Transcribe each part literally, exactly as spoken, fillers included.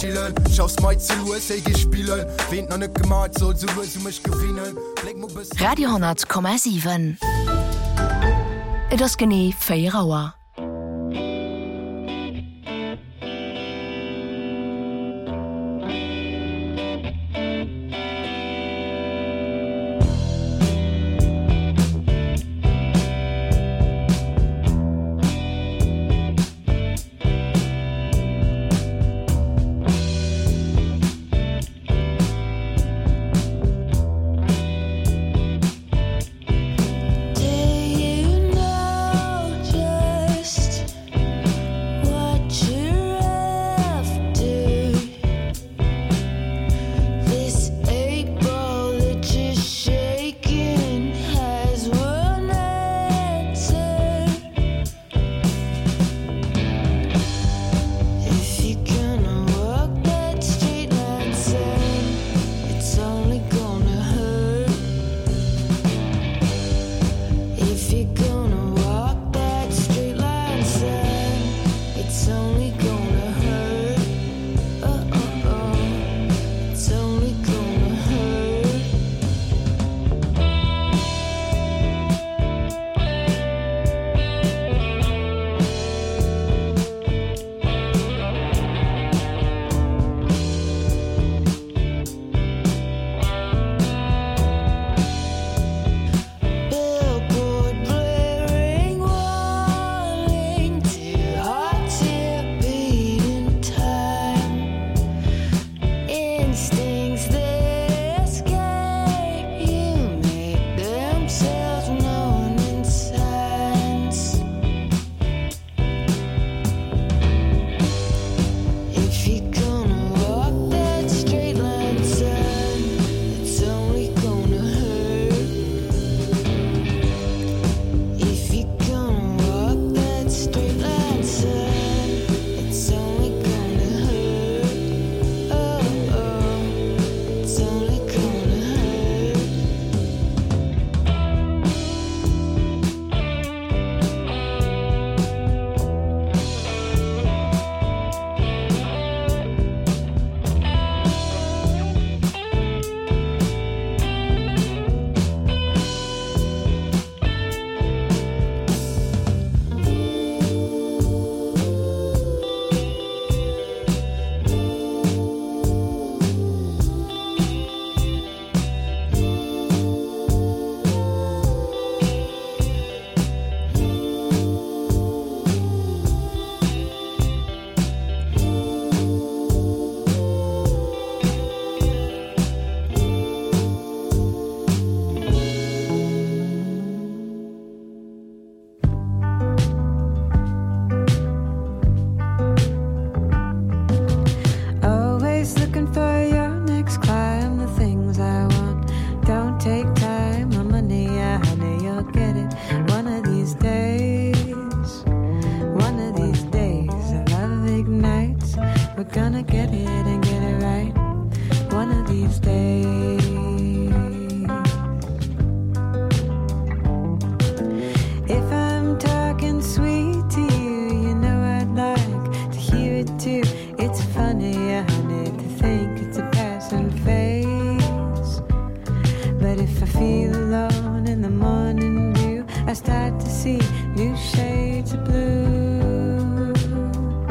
chillen. Schaff's mal zu los, ey, geh spielen. Wenn noch nicht gemacht, soll so los, du mich gewinnen. Radio hundert Komma sieben. Et ass genee vier Auer.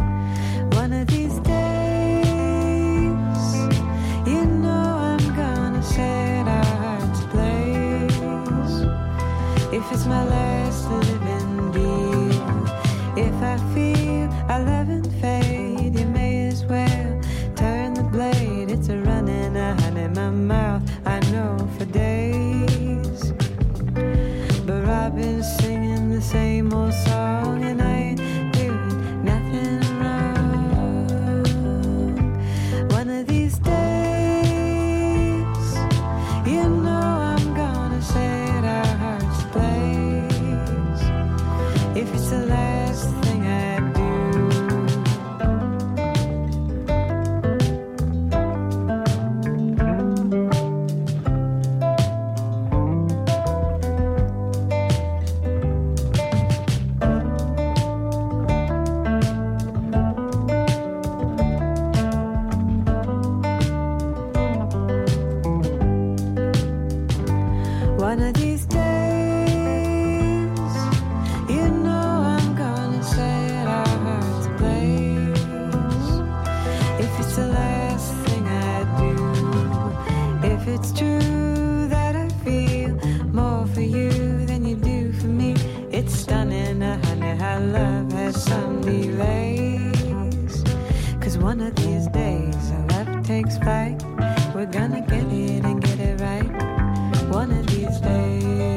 One of these days, you know I'm gonna it's the last thing I do. If it's true that I feel more for you than you do for me, it's stunning, uh, honey, how love has some delays. Cause one of these days our love takes flight. We're gonna get it and get it right. One of these days.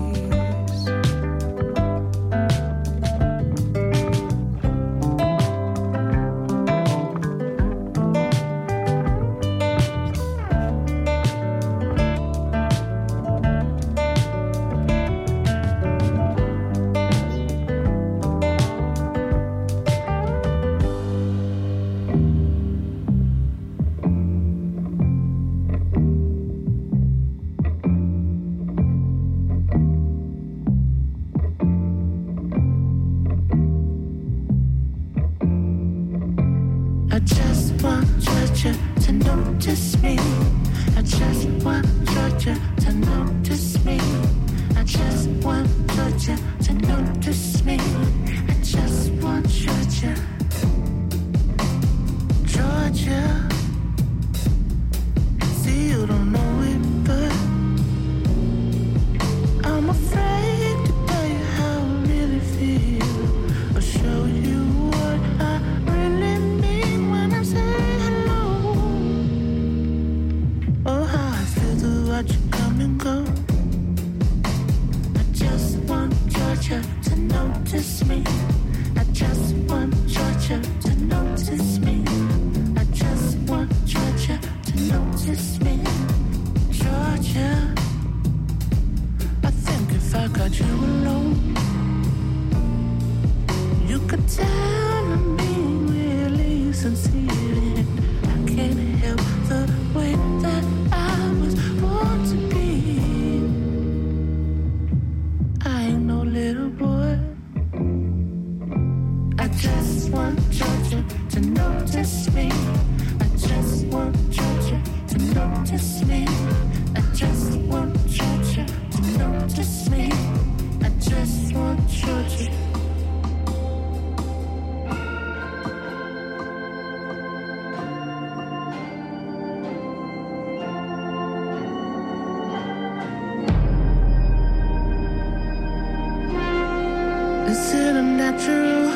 Is it unnatural?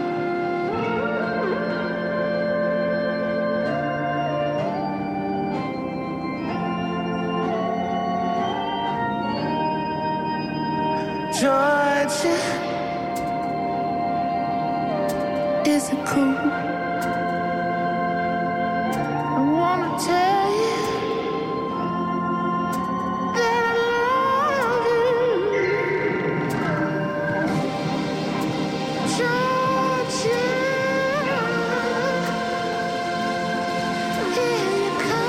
Georgia, is it cool? I wanna tell you that I love you, Georgia. Here you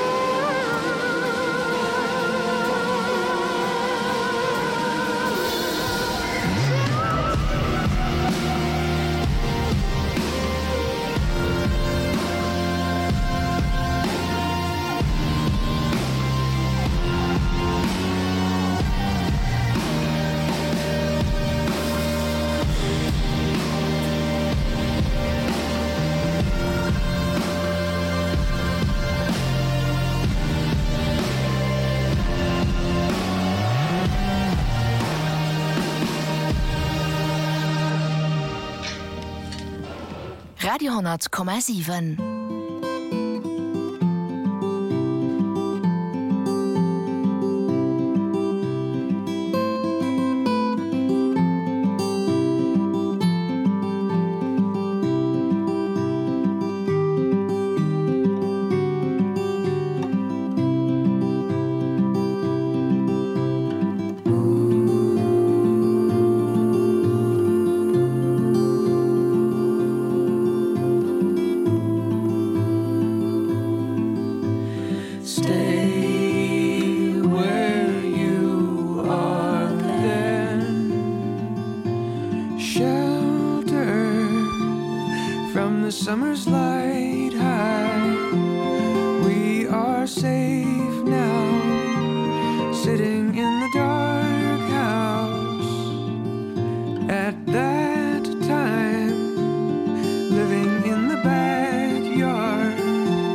Radio honderd komma sieben. Summer's light high, we are safe now, sitting in the dark house at that time, living in the backyard.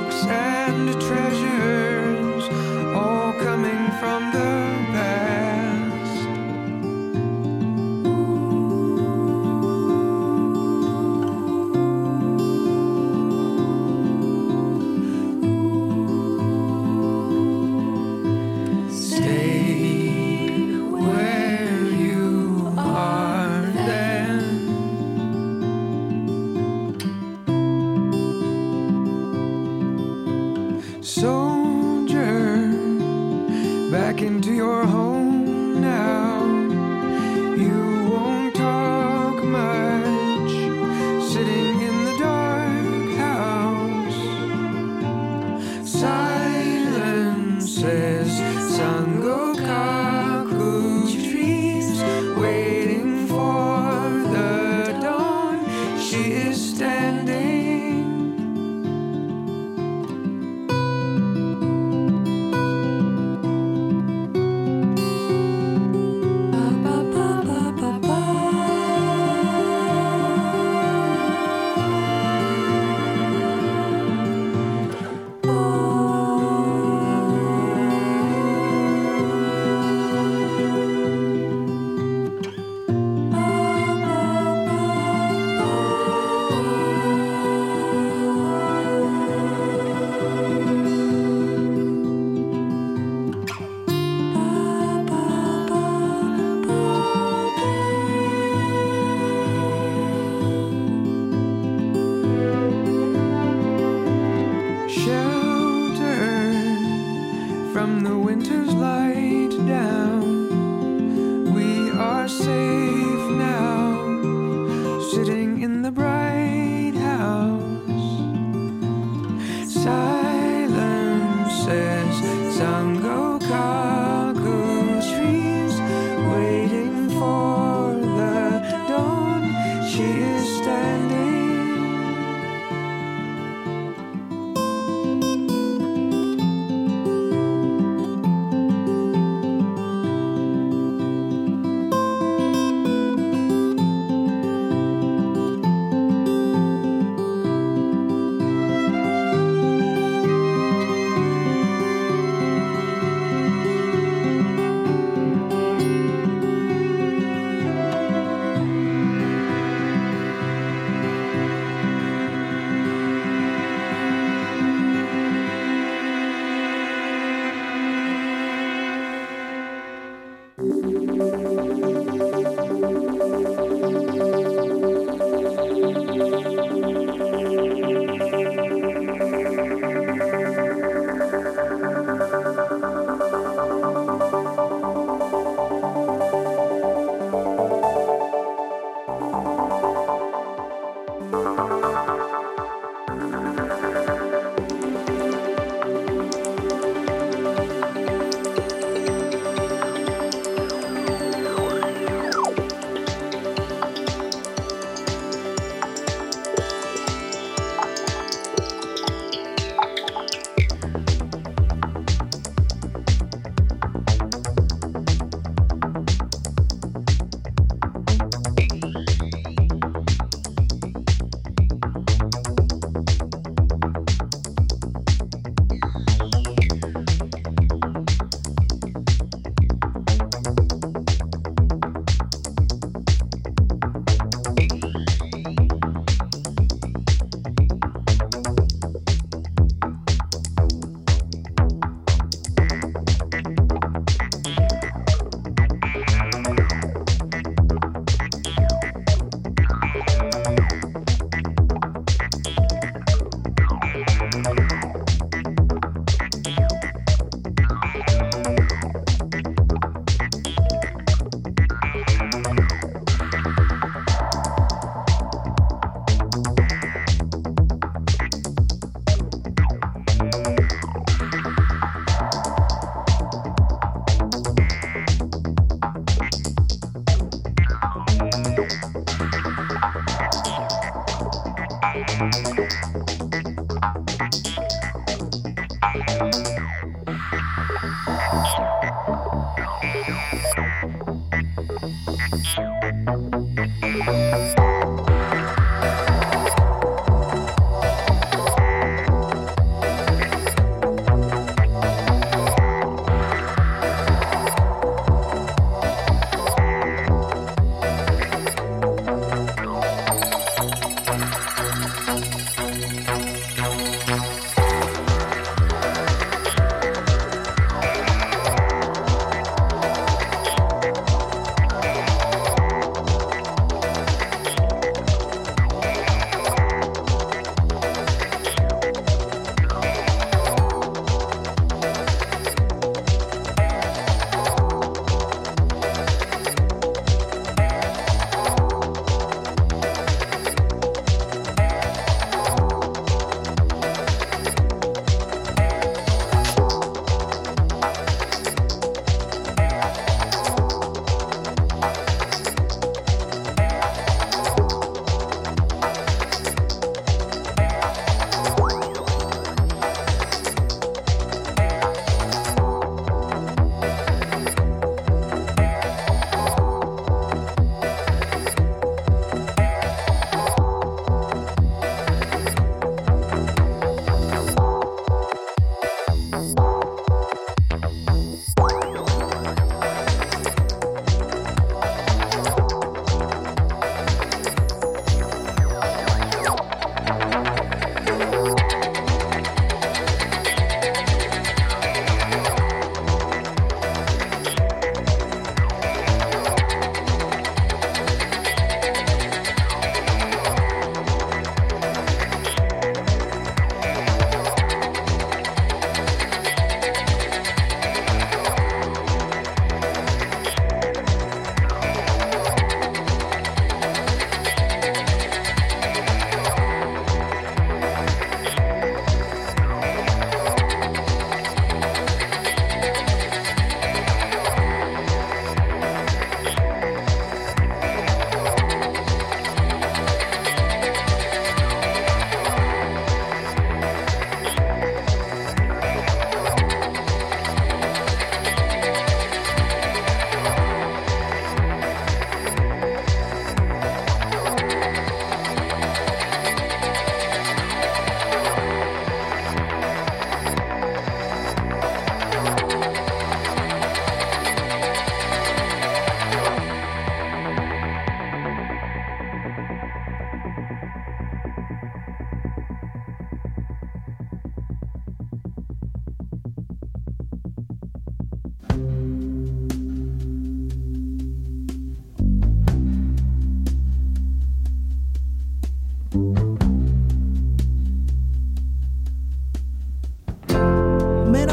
books and treasures, all coming from the past. Stay where you are then. Soldier, back into your home now. You won't talk much, sitting in the dark house. Silence says Sangokaku trees, waiting for the dawn. She is standing. From the winter's light down, we are safe now, sitting in the bright house. Silence says Sangokaku trees, waiting for the dawn. She is standing.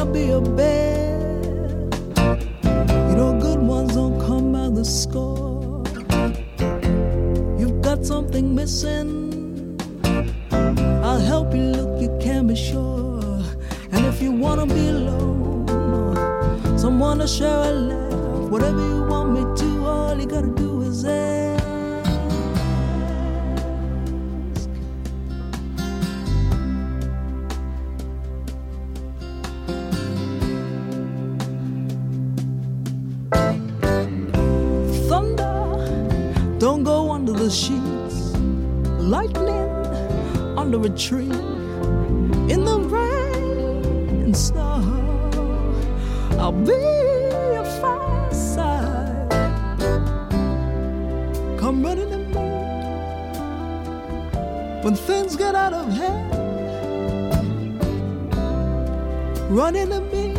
be a bear. You know good ones don't come by the score. You've got something missing. I'll help you look, you can be sure. And if you wanna be alone, someone to share a laugh, whatever you want me to, all you gotta do is ask. Don't go under the sheets, lightning under a tree, in the rain and snow. I'll be your fireside. Come running to me when things get out of hand. Running to me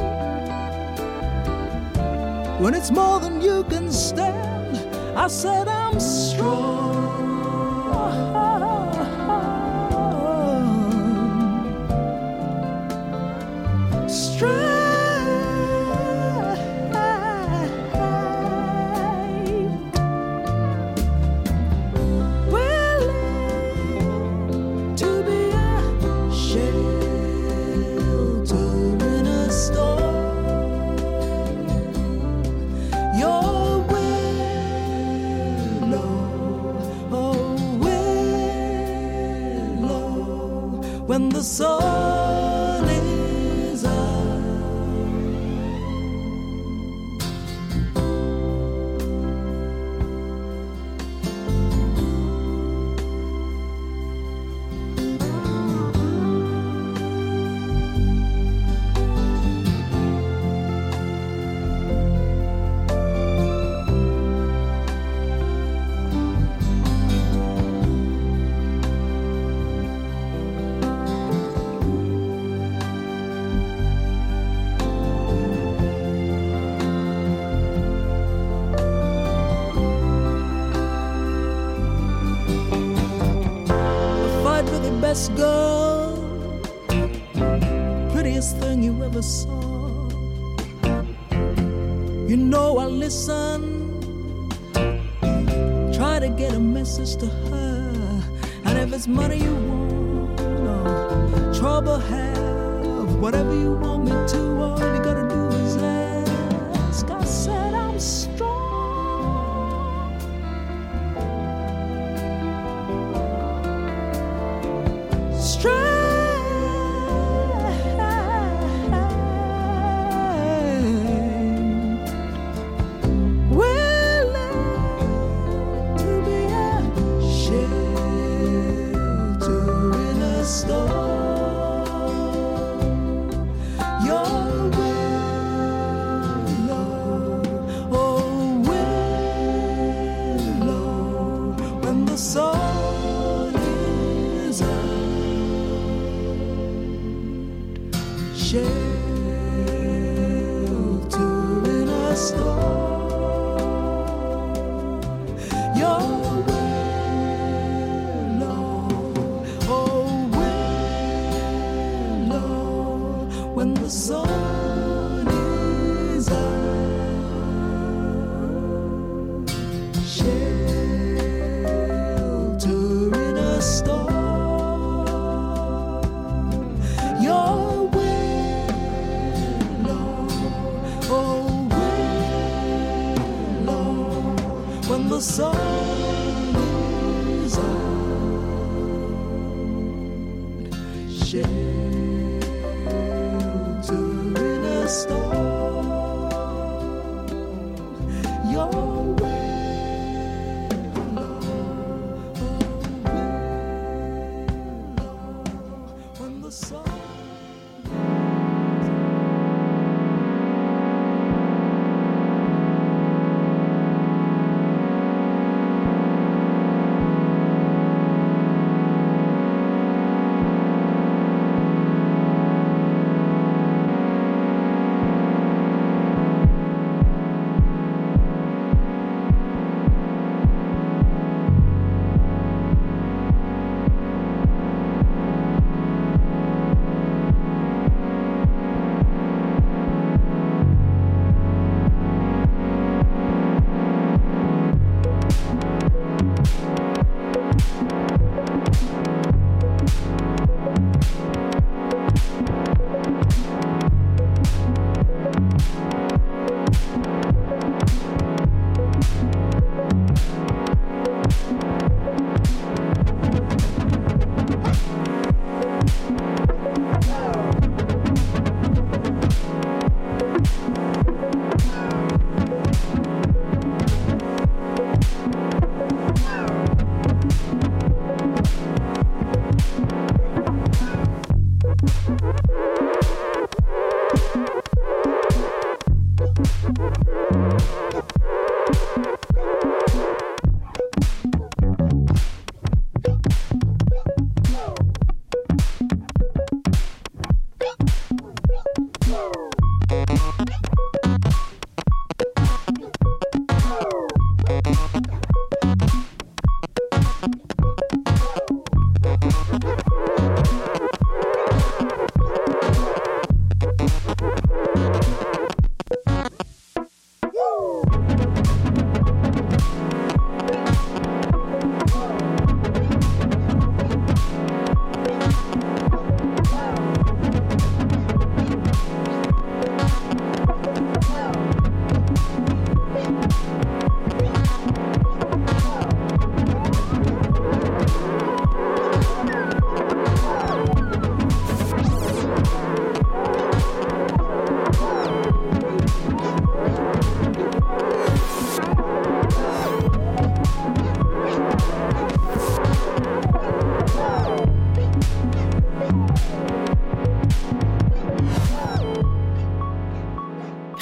when it's more than you can stand. I said I'm strong. Strength. Willing to be a shelter in a storm. Your when the sun is up. Best girl, prettiest thing you ever saw. You know I listen, try to get a message to her. And if it's money you want, or trouble have, whatever you want me to, all you gotta do is ask. I said I'm strong.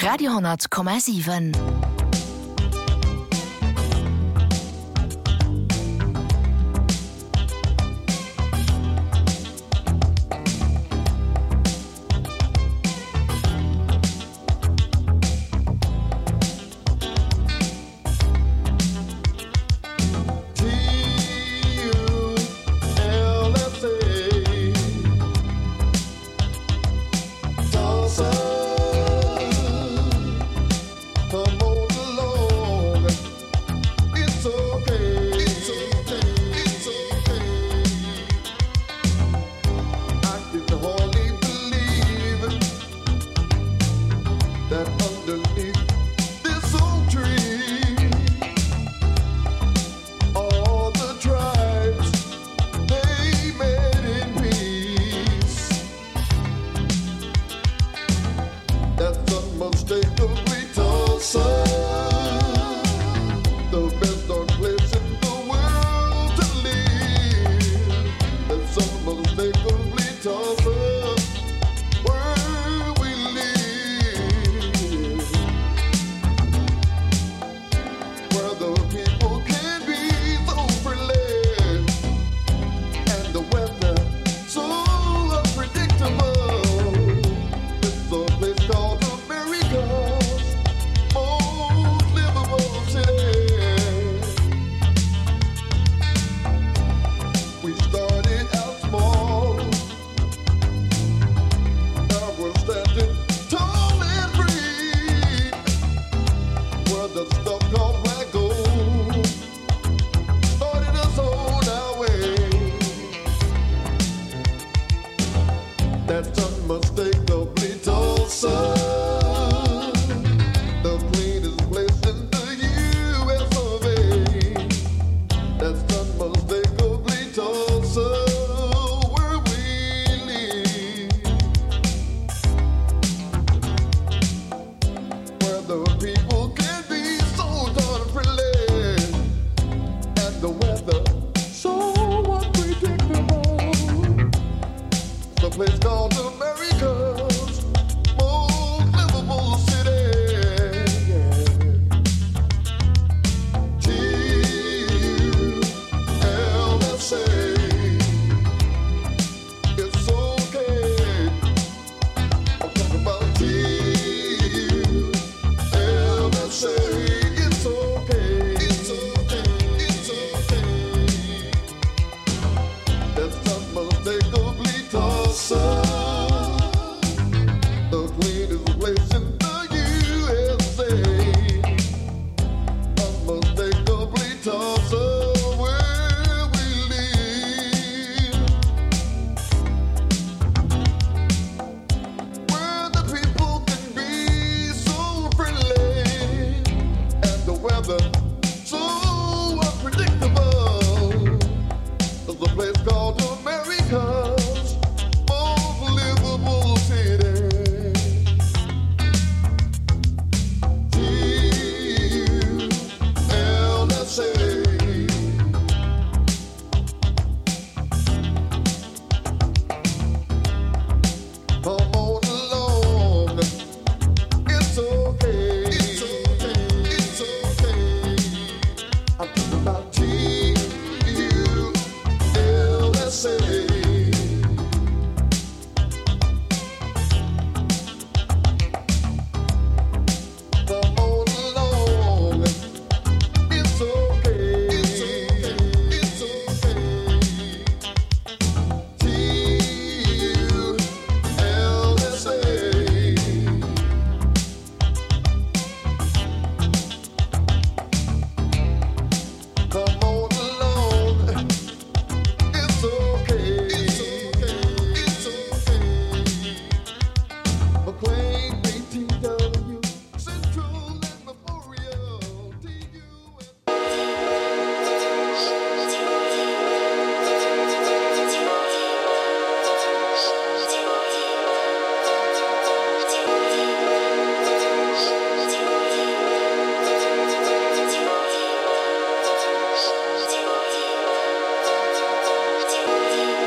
Radio hundert Komma sieben.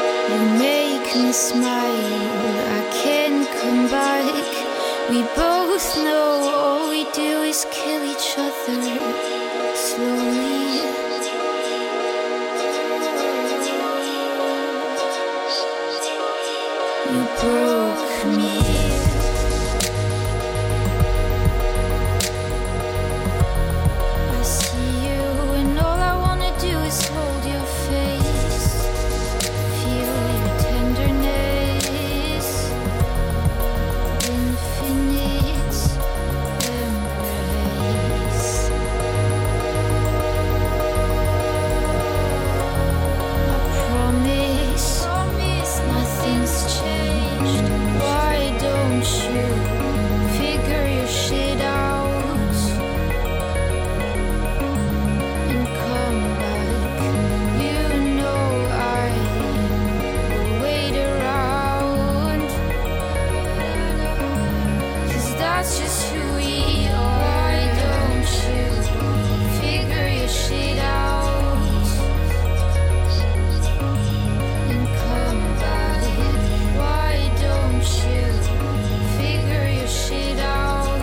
me smile, I can't come back. We both both know all we do is kill each other slowly. You broke me. I see you and all I wanna do is hold your face, feel your tenderness, infinite embrace. I promise, promise nothing's changed. Why don't you figure your shit out and come back? You know I will wait around, 'cause that's just who we are. Why don't you figure your shit out and come back? Why don't you figure your shit out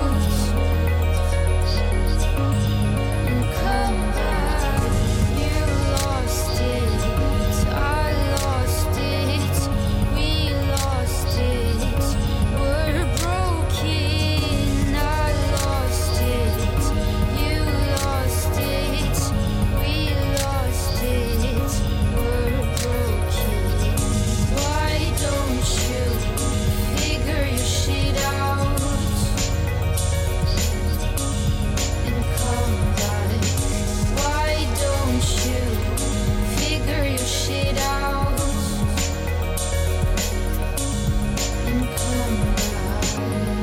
and come back? You lost it, I lost it, we lost it, we're broken. I lost it, you lost it, we lost it, we're broken. Why don't you figure your shit out and come back? Why don't you figure your shit out and come back?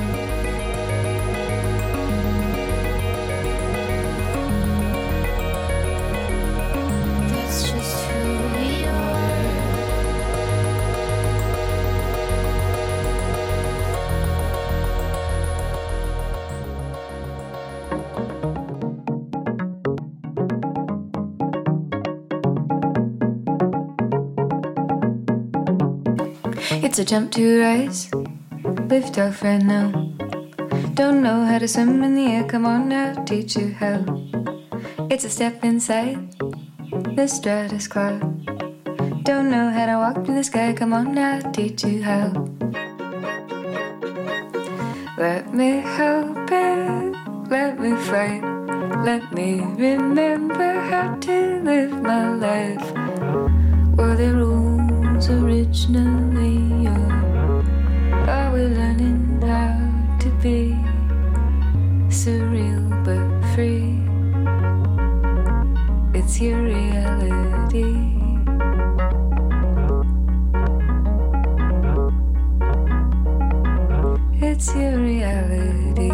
That's just who we are. It's a jump to rise, lift off right now. Don't know how to swim in the air, come on now, teach you how. It's a step inside the stratus cloud. Don't know how to walk through the sky, come on now, teach you how. Let me help it, let me fight, let me remember how to live my life. Were the rules originally yours? Are we learning how to be surreal but free? It's your reality. It's your reality.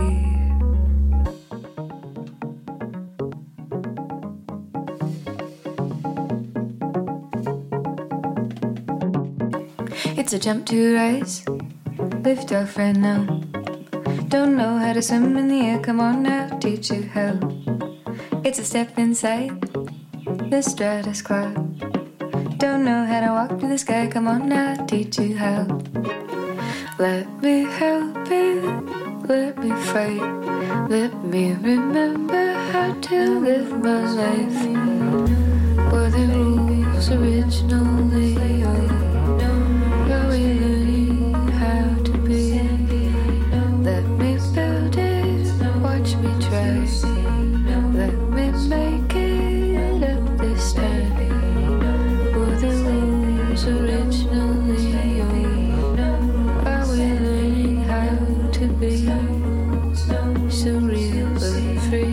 It's a jump to rise, lift off right now. Don't know how to swim in the air, come on now, teach you how. It's a step inside the stratus cloud. Don't know how to walk through the sky, come on now, teach you how. Let me help it, let me fight, let me remember how to live my life. Were the rules originally yours? Are we learning how to be? Let me build it, watch me try. Let me make it up this time. Were the rules originally yours? Are we learning how to be surreal but free?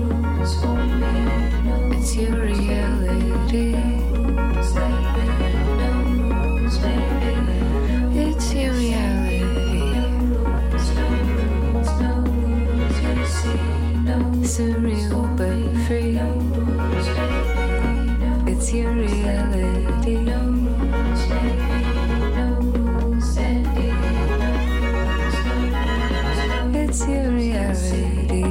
It's your reality. It's your reality. Surreal but free. It's your reality. It's your reality.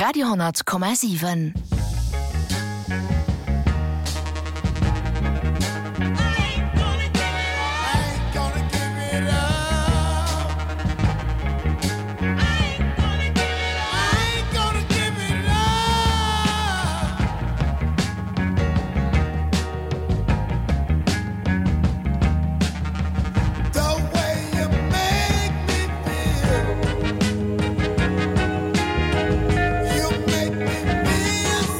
Radiohonnertkommmersiven. You make me feel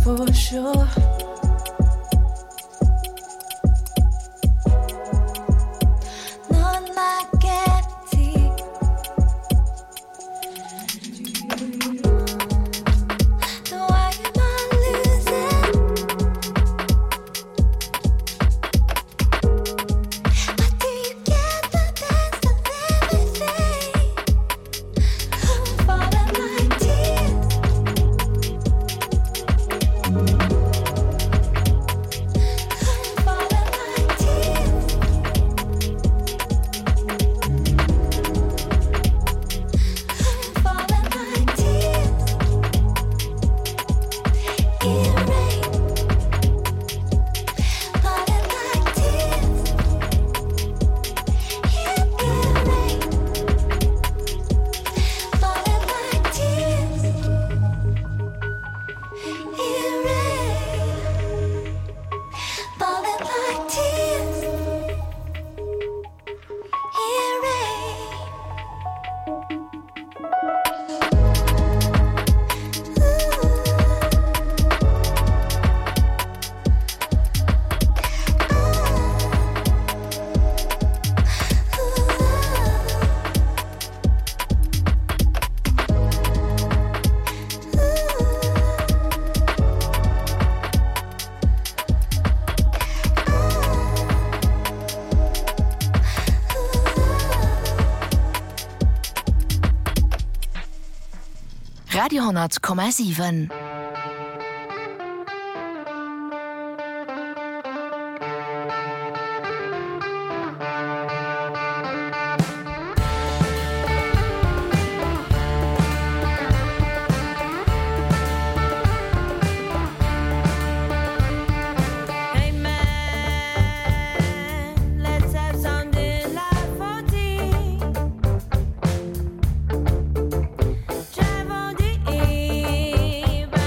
for sure. Radio honderd komma sieben. Drive on the E,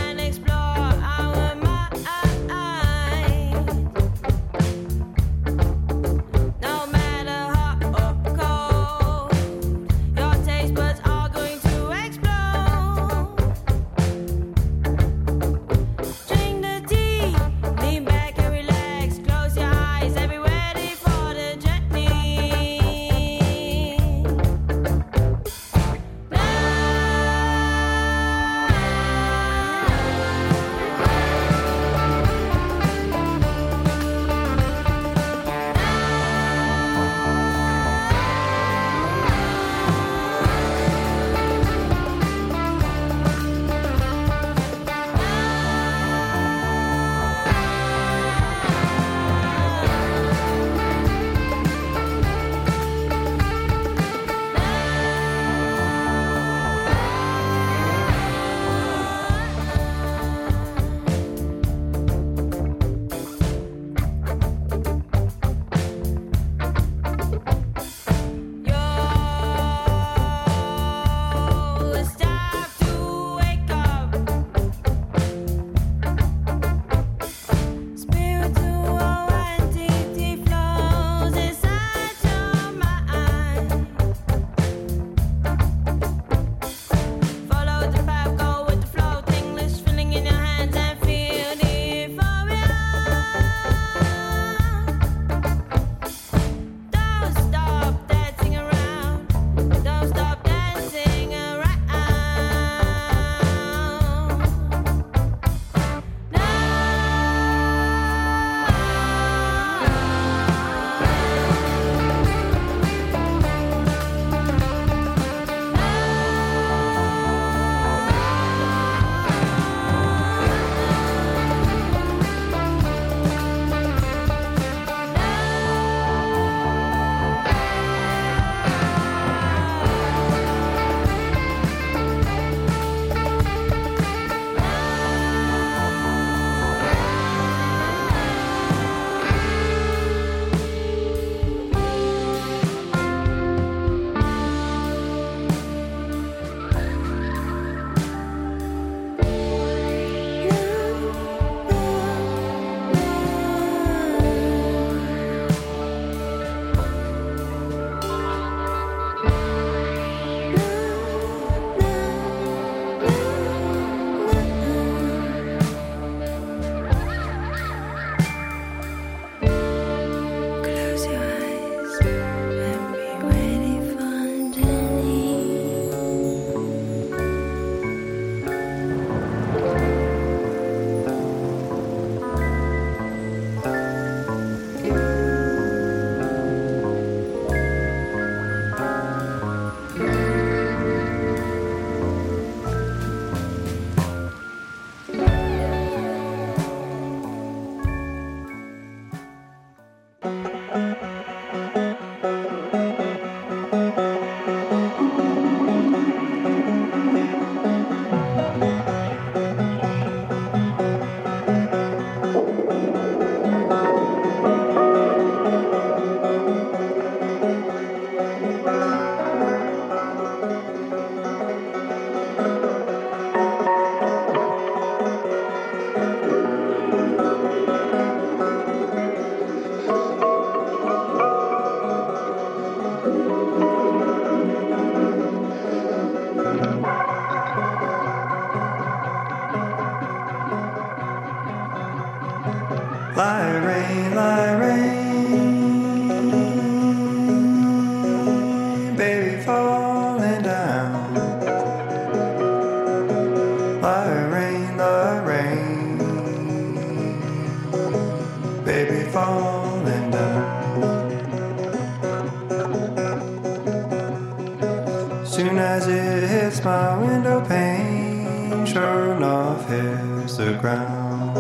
Like rain, like rain, baby falling down. Like rain, like rain, baby falling down. Soon as it hits my window pane, sure enough hits the ground.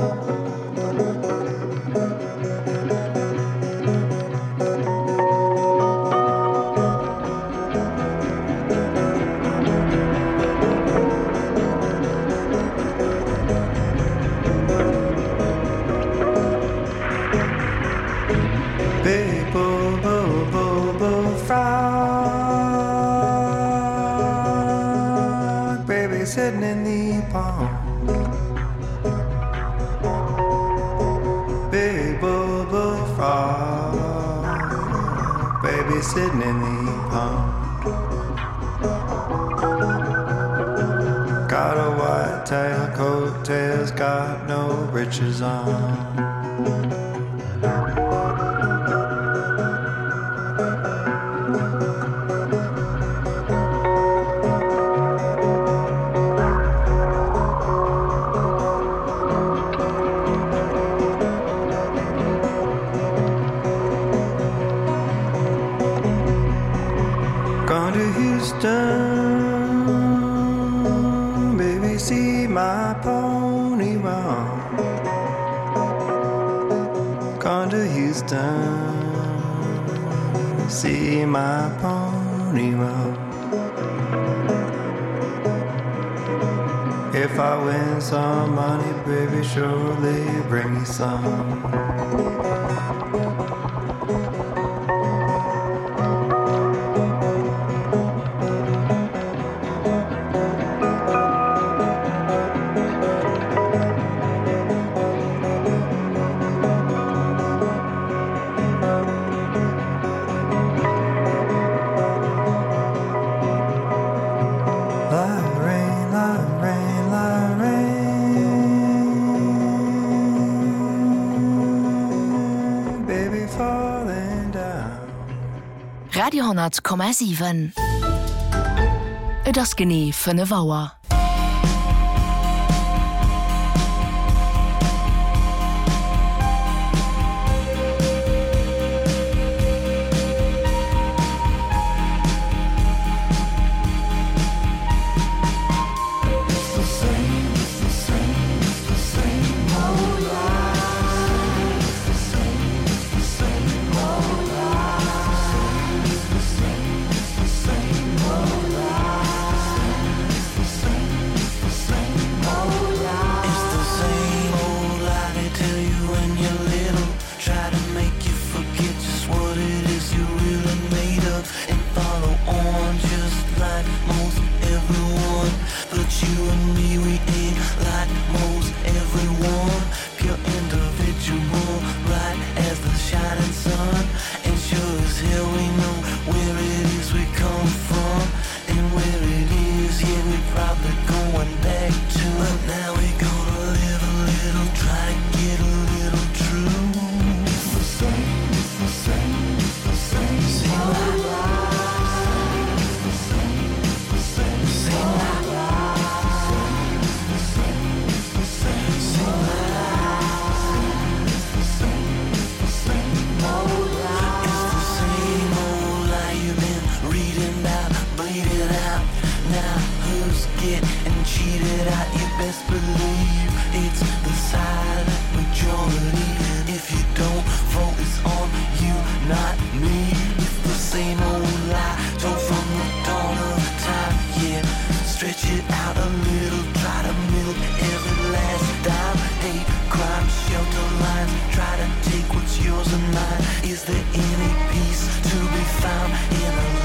Sitting in the pond, big bubble frog, baby sitting in the pond. Got a white tail, coattails, got no breeches on. Baby, see my pony run. Gone to Houston, see my pony run. If I win some money, baby, surely bring me some. Radio hundert Komma sieben. Et ass genee vun e Waer. Is there any peace to be found in a